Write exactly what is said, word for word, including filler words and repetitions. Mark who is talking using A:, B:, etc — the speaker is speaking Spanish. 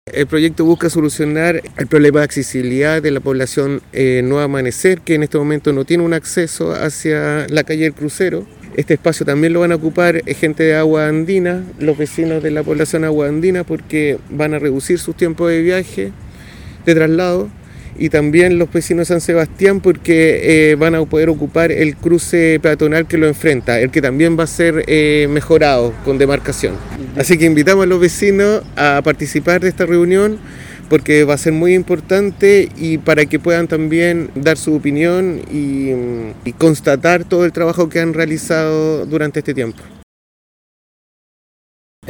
A: El proyecto busca solucionar el problema de accesibilidad de la población eh, Nuevo Amanecer, que en este momento no tiene un acceso hacia la calle del Crucero. Este espacio también lo van a ocupar gente de Agua Andina, los vecinos de la población Agua Andina, porque van a reducir sus tiempos de viaje, de traslado, y también los vecinos de San Sebastián, porque eh, van a poder ocupar el cruce peatonal que lo enfrenta, el que también va a ser eh, mejorado con demarcación. Así que invitamos a los vecinos a participar de esta reunión, porque va a ser muy importante y para que puedan también dar su opinión y, y constatar todo el trabajo que han realizado durante este tiempo.